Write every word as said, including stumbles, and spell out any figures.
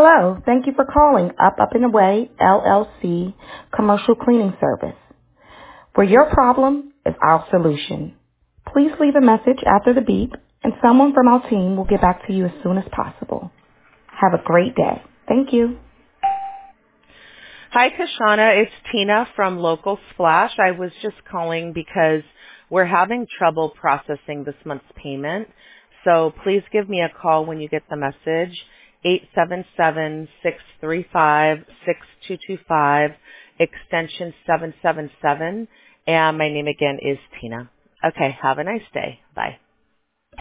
Hello, thank you for calling Up Up and Away L L C Commercial Cleaning Service, where your problem is our solution. Please leave a message after the beep, and someone from our team will get back to you as soon as possible. Have a great day. Thank you. Hi, Kashana. It's Tina from Local Splash. I was just calling because we're having trouble processing this month's payment. So please give me a call when you get the message, eight seven seven, six three five, six two two five, extension seven seven seven. And my name again is Tina. Okay, have a nice day. Bye.